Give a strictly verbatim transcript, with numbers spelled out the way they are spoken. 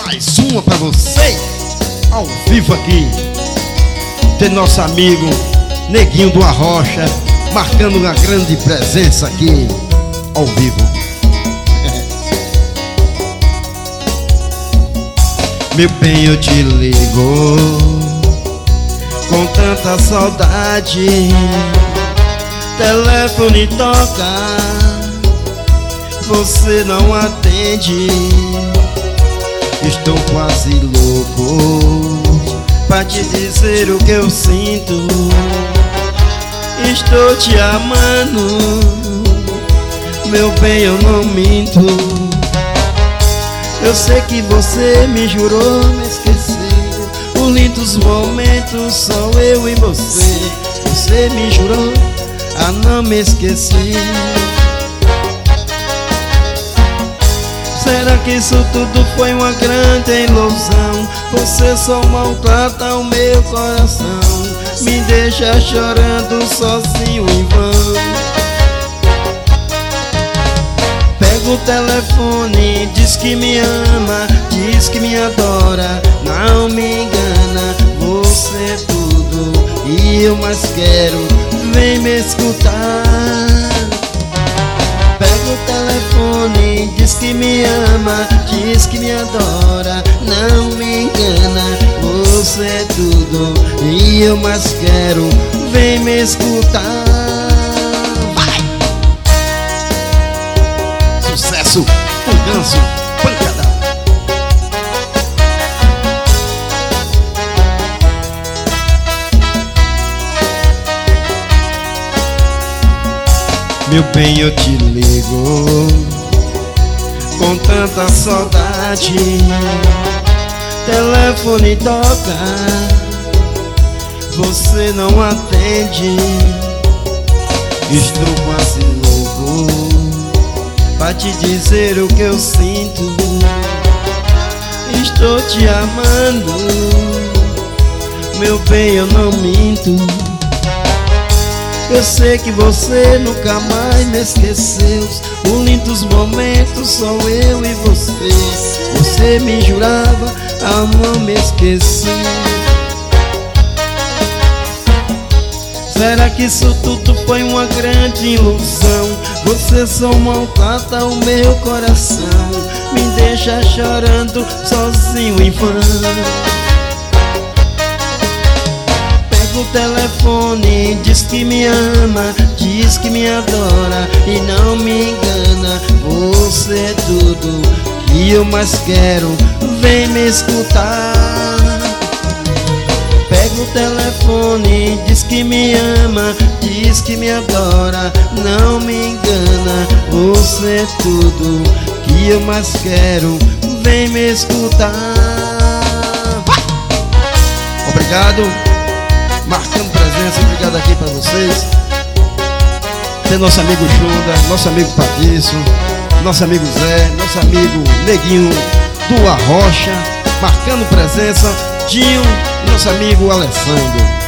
Mais uma pra vocês, ao vivo aqui. Tem nosso amigo Neguinho do Arrocha, marcando uma grande presença aqui, ao vivo. Meu bem, eu te ligo com tanta saudade. Telefone toca, você não atende. Estou quase louco pra te dizer o que eu sinto. Estou te amando, meu bem, eu não minto. Eu sei que você me jurou me esquecer. Por lindos momentos só eu e você. Você me jurou a não me esquecer. Será que isso tudo foi uma grande ilusão? Você só maltrata o meu coração, me deixa chorando sozinho em vão. Pega o telefone, diz que me ama, diz que me adora. Não me engana, você é tudo e eu mais quero, vem me escutar. Pega o telefone, diz que me ama, diz que me adora. Não me engana, você é tudo e eu mais quero, vem me escutar. Vai! Sucesso, um ganso, pancada. Meu bem, eu te ligo com tanta saudade. Telefone toca, você não atende. Estou quase louco pra te dizer o que eu sinto. Estou te amando, meu bem, eu não minto. Eu sei que você nunca mais me esqueceu. Por lindos momentos só eu e você. Você me jurava a não me esquecer. Será que isso tudo foi uma grande ilusão? Você só maltrata o meu coração, me deixa chorando sozinho em vão. O telefone, diz que me ama, diz que me adora. E não me engana, você é tudo que eu mais quero, vem me escutar. Pega o telefone, diz que me ama, diz que me adora. Não me engana, você é tudo que eu mais quero, vem me escutar. Obrigado, marcando presença, obrigado aqui pra vocês. Tem nosso amigo Xunda, nosso amigo Patrício, nosso amigo Zé, nosso amigo Neguinho do Arrocha, marcando presença, Dinho e nosso amigo Alessandro.